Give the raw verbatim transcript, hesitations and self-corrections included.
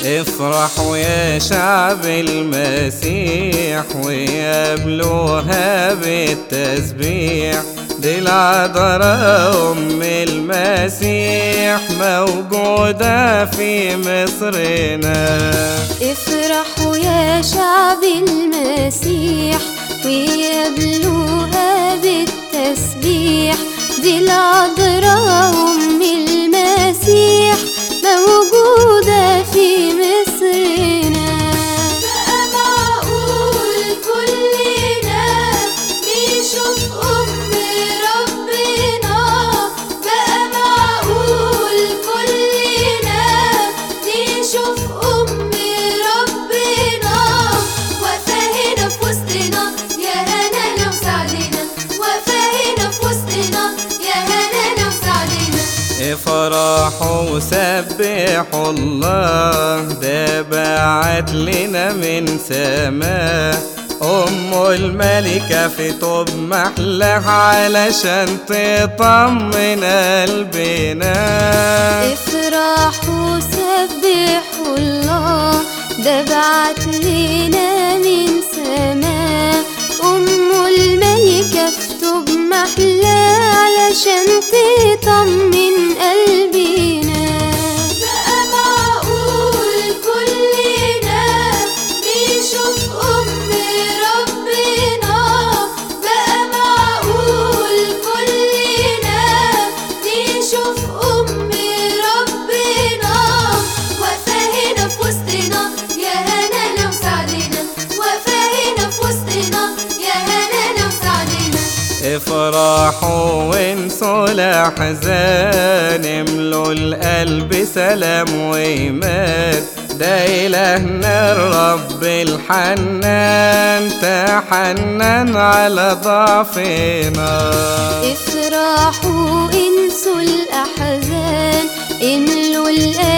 افرحوا يا شعب المسيح وقابلوها بالتسبيح، دي العذراء أم المسيح موجودة في مصرنا. افرحوا يا شعب المسيح وقابلوها بالتسبيح، دي العذراء أم المسيح موجودة في مصرنا. بقى معقول كلنا نشوف أم ربنا، بقى معقول كلنا نشوف أم ربنا واقفة هنا في وسطنا يا هنانا وسعدنا، واقفة هنا في وسطنا يا هنانا وسعدنا. افرحوا وسبحوا الله، ده بعت لنا من سماه أم الملكة في طوب محلها علشان تطمن قلبنا. افرحوا وسبحوا الله، ده بعت لنا من سماه أم الملكة في طوب محلها علشان تطمن قلبنا. بقى معقول كلنا نشوف أم ربنا، بقى معقول كلنا نشوف أم ربنا واقفة هنا في وسطنا يا هنانا وسعدنا، واقفة هنا في وسطنا يا هنانا وسعدنا. افرحوا وانسوا الأحزان، املوا القلب سلام وإيمان، ده إلهنا الرب الحنان تحنن على ضعفنا. افرحوا انسوا الأحزان، املوا القلب